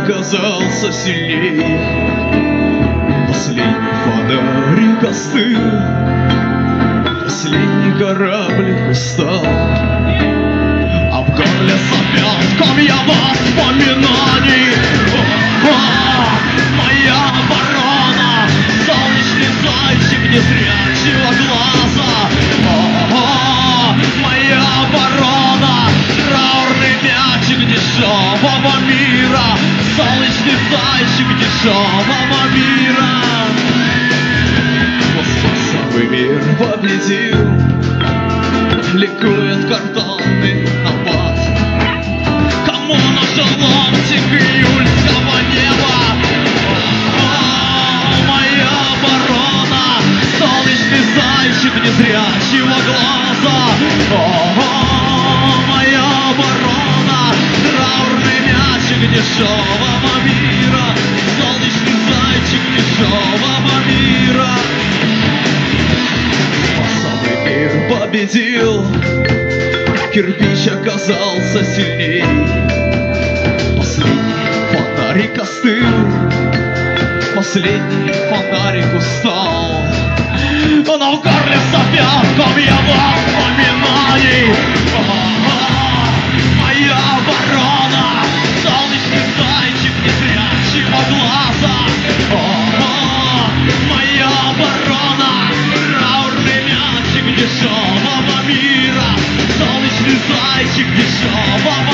оказался сильнее. Последний фонарик остыл, последний кораблик устал, а в горле сопят комья воспоминаний. Моя ворона, солнечный зайчик незрячего глаза. Моя ворона, траурный мячик дешевого мира, солнечный зайчик дешевого мира. Пластмассовый мир победил, ликует картонный напад. Кому нужен ломтик июльского неба? Моя ворона, солнечный зайчик незрячего глаза. Моя ворона, траурный мячик дешевого мира, солнечный зайчик дешевого мира. Спасовый мир победил, кирпич оказался сильней. Последний фонарик остыл, последний фонарик устал, но в горле сопят комья воспоминаний. Моя ворона, солнечный зайчик незрячего глаза. Моя ворона, траурный мячик дешевого мира, солнечный зайчик дешевого